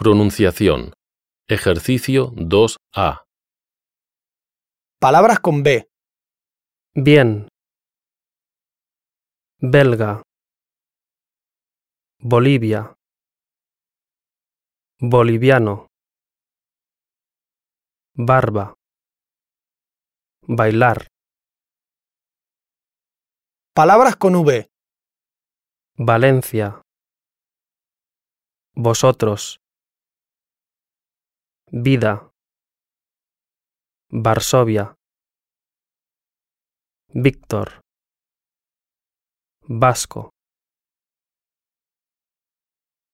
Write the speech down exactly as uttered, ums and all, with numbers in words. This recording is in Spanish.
Pronunciación. Ejercicio dos A. Palabras con B. Bien. Belga. Bolivia. Boliviano. Barba. Bailar. Palabras con V. Valencia. Vosotros. Vida. Varsovia. Víctor. Vasco.